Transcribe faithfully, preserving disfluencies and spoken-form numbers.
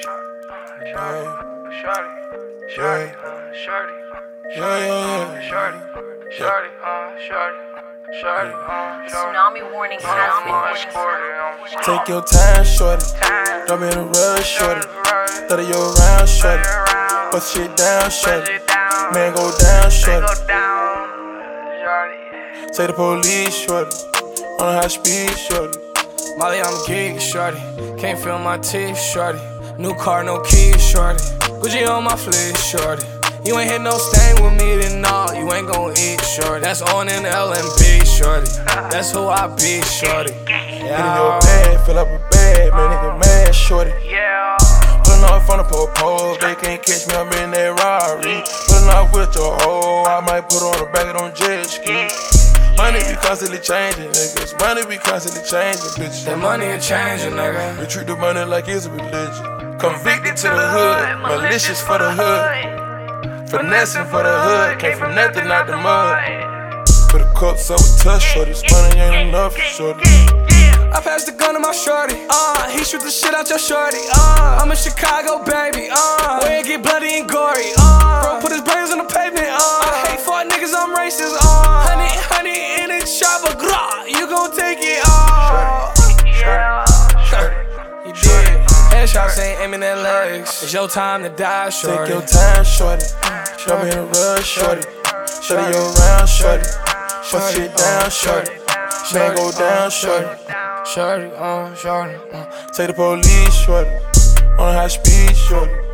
Shorty, shorty, shorty, yeah, yeah, yeah. Shorty, shorty, shorty, shorty, shorty. Tsunami warning, tsunami warning. Take your time, shorty. Don't be in a rush, shorty. thirty you around, shorty. Bust shit down, shorty. Man go down, shorty. Take the police, shorty. On a high speed, shorty. Molly, I'm a geek, shorty. Can't feel my teeth, shorty. New car, no keys, shorty. Gucci on my fleece, shorty. You ain't hit no stain with me, then nah, you ain't gon' eat, shorty. That's on in L M B, shorty. That's who I be, shorty. Get in your bag, fill up a bag, man, nigga mad, shorty. Yeah. Pulling off on the pole, they can't catch me, I'm in that Rari. Pulling off with your hoe, I might put on the back of them jet ski. Money be constantly changing, niggas. Money be constantly changing, bitch. That money ain't changing, nigga. We treat the money like it's a religion. Convicted to the hood, malicious for the hood. Finessing for the hood, came from nothing out the mud. Put a cup so touch, shorty. This money ain't enough, shorty. I passed the gun to my shorty, uh, he shoot the shit out your shorty, uh, I'm in Chicago, baby, uh, where it get bloody and gory, uh, bro put his brains on the pavement, uh, I hate fuck niggas, I'm racist, uh, honey, honey in the chopper, grah, you gon' take it, uh, Shorty, shorty, you did, headshots ain't aiming at legs, it's your time to die, shorty. Take your time, shorty. Don't be in a rush, shorty. Shorty, you around, shorty. Bust shit down, shorty. Man go down, shorty. Shorty, uh, shorty, uh. Take the police, shorty. On a high speed, shorty.